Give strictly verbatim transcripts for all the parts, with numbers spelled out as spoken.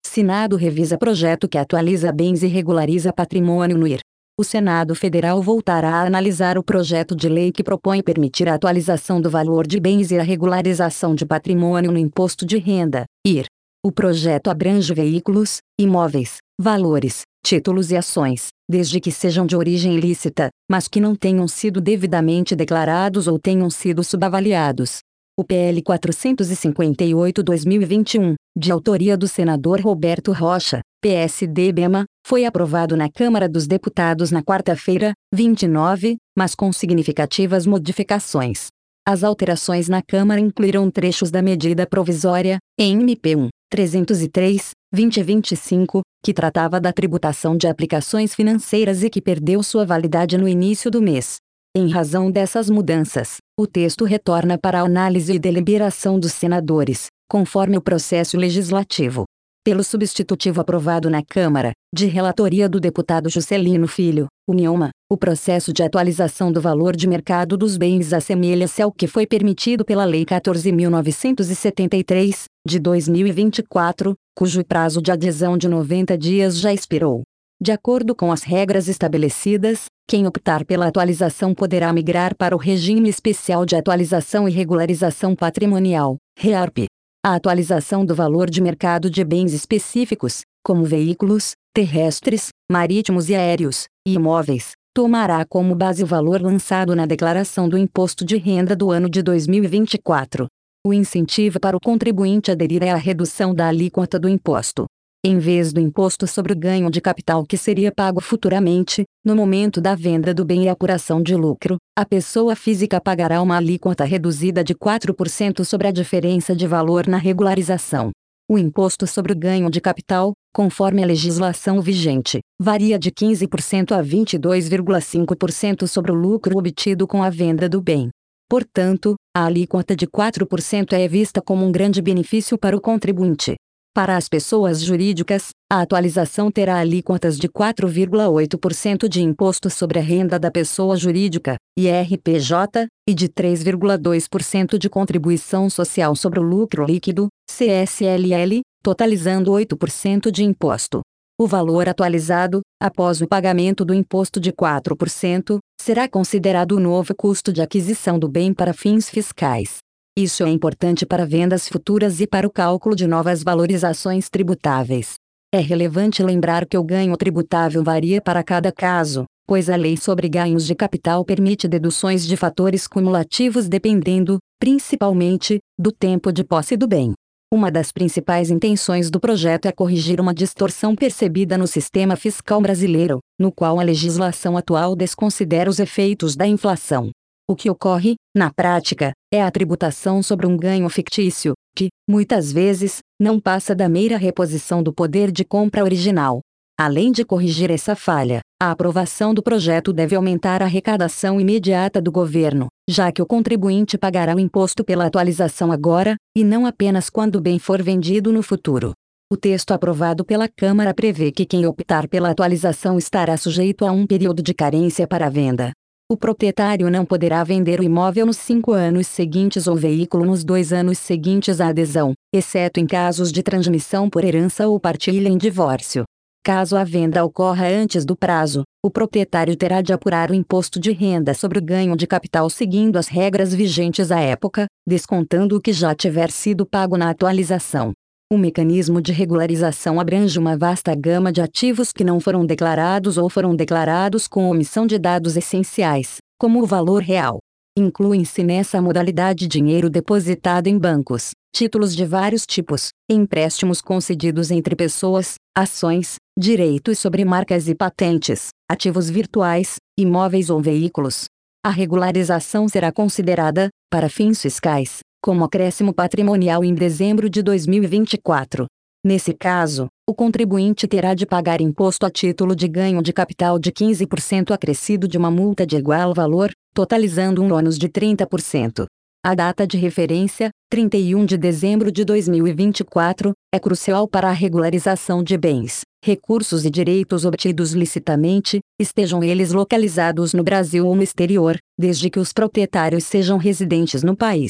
Senado revisa projeto que atualiza bens e regulariza patrimônio no I R. O Senado Federal voltará a analisar o projeto de lei que propõe permitir a atualização do valor de bens e a regularização de patrimônio no Imposto de Renda, I R. O projeto abrange veículos, imóveis, valores, títulos e ações, desde que sejam de origem ilícita, mas que não tenham sido devidamente declarados ou tenham sido subavaliados. O P L quatrocentos e cinquenta e oito barra dois mil e vinte e um, de autoria do senador Roberto Rocha, P S D B E M A, foi aprovado na Câmara dos Deputados na quarta-feira, vinte e nove, mas com significativas modificações. As alterações na Câmara incluíram trechos da medida provisória, em M P um, trezentos e três, vinte e vinte e cinco, que tratava da tributação de aplicações financeiras e que perdeu sua validade no início do mês. Em razão dessas mudanças, o texto retorna para a análise e deliberação dos senadores, conforme o processo legislativo. Pelo substitutivo aprovado na Câmara, de relatoria do deputado Juscelino Filho, Unioma, o processo de atualização do valor de mercado dos bens assemelha-se ao que foi permitido pela Lei quatorze mil novecentos e setenta e três, de dois mil e vinte e quatro, cujo prazo de adesão de noventa dias já expirou. De acordo com as regras estabelecidas, quem optar pela atualização poderá migrar para o Regime Especial de Atualização e Regularização Patrimonial, REARP. A atualização do valor de mercado de bens específicos, como veículos, terrestres, marítimos e aéreos, e imóveis, tomará como base o valor lançado na declaração do Imposto de Renda do ano de dois mil e vinte e quatro. O incentivo para o contribuinte aderir é a redução da alíquota do imposto. Em vez do imposto sobre o ganho de capital que seria pago futuramente, no momento da venda do bem e apuração de lucro, a pessoa física pagará uma alíquota reduzida de quatro por cento sobre a diferença de valor na regularização. O imposto sobre o ganho de capital, conforme a legislação vigente, varia de quinze por cento a vinte e dois vírgula cinco por cento sobre o lucro obtido com a venda do bem. Portanto, a alíquota de quatro por cento é vista como um grande benefício para o contribuinte. Para as pessoas jurídicas, a atualização terá alíquotas de quatro vírgula oito por cento de imposto sobre a renda da pessoa jurídica, I R P J, e de três vírgula dois por cento de contribuição social sobre o lucro líquido, C S L L, totalizando oito por cento de imposto. O valor atualizado, após o pagamento do imposto de quatro por cento, será considerado o novo custo de aquisição do bem para fins fiscais. Isso é importante para vendas futuras e para o cálculo de novas valorizações tributáveis. É relevante lembrar que o ganho tributável varia para cada caso, pois a lei sobre ganhos de capital permite deduções de fatores cumulativos dependendo, principalmente, do tempo de posse do bem. Uma das principais intenções do projeto é corrigir uma distorção percebida no sistema fiscal brasileiro, no qual a legislação atual desconsidera os efeitos da inflação. O que ocorre, na prática, é a tributação sobre um ganho fictício, que, muitas vezes, não passa da mera reposição do poder de compra original. Além de corrigir essa falha, a aprovação do projeto deve aumentar a arrecadação imediata do governo, já que o contribuinte pagará o imposto pela atualização agora, e não apenas quando o bem for vendido no futuro. O texto aprovado pela Câmara prevê que quem optar pela atualização estará sujeito a um período de carência para a venda. O proprietário não poderá vender o imóvel nos cinco anos seguintes ou o veículo nos dois anos seguintes à adesão, exceto em casos de transmissão por herança ou partilha em divórcio. Caso a venda ocorra antes do prazo, o proprietário terá de apurar o imposto de renda sobre o ganho de capital seguindo as regras vigentes à época, descontando o que já tiver sido pago na atualização. O mecanismo de regularização abrange uma vasta gama de ativos que não foram declarados ou foram declarados com omissão de dados essenciais, como o valor real. Incluem-se nessa modalidade dinheiro depositado em bancos, títulos de vários tipos, empréstimos concedidos entre pessoas, ações, direitos sobre marcas e patentes, ativos virtuais, imóveis ou veículos. A regularização será considerada, para fins fiscais, como acréscimo patrimonial em dezembro de dois mil e vinte e quatro. Nesse caso, o contribuinte terá de pagar imposto a título de ganho de capital de quinze por cento acrescido de uma multa de igual valor, totalizando um ônus de trinta por cento. A data de referência, trinta e um de dezembro de dois mil e vinte e quatro, é crucial para a regularização de bens, recursos e direitos obtidos licitamente, estejam eles localizados no Brasil ou no exterior, desde que os proprietários sejam residentes no país.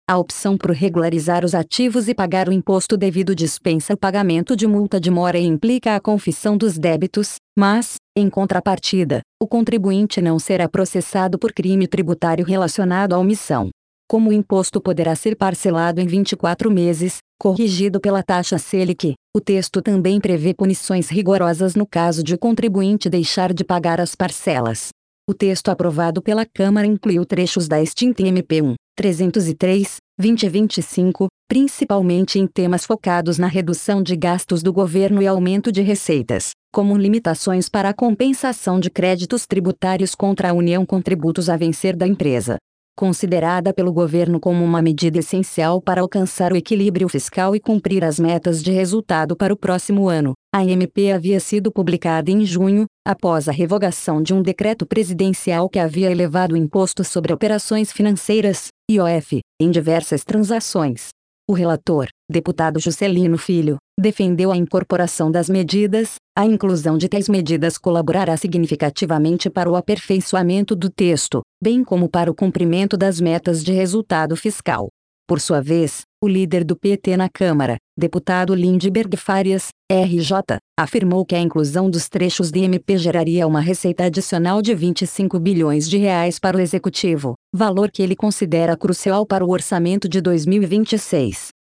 A opção por regularizar os ativos e pagar o imposto devido dispensa o pagamento de multa de mora e implica a confissão dos débitos, mas, em contrapartida, o contribuinte não será processado por crime tributário relacionado à omissão. Como o imposto poderá ser parcelado em vinte e quatro meses, corrigido pela taxa Selic, o texto também prevê punições rigorosas no caso de o contribuinte deixar de pagar as parcelas. O texto aprovado pela Câmara incluiu trechos da extinta M P um, trezentos e três, vinte e vinte e cinco, principalmente em temas focados na redução de gastos do governo e aumento de receitas, como limitações para a compensação de créditos tributários contra a União com tributos a vencer da empresa. Considerada pelo governo como uma medida essencial para alcançar o equilíbrio fiscal e cumprir as metas de resultado para o próximo ano, a M P havia sido publicada em junho, após a revogação de um decreto presidencial que havia elevado o imposto sobre operações financeiras, I O F, em diversas transações. O relator, deputado Juscelino Filho, defendeu a incorporação das medidas. A inclusão de tais medidas colaborará significativamente para o aperfeiçoamento do texto, bem como para o cumprimento das metas de resultado fiscal. Por sua vez, o líder do P T na Câmara, deputado Lindbergh Farias, R J, afirmou que a inclusão dos trechos de M P geraria uma receita adicional de vinte e cinco bilhões de reais para o Executivo, valor que ele considera crucial para o orçamento de dois mil e vinte e seis.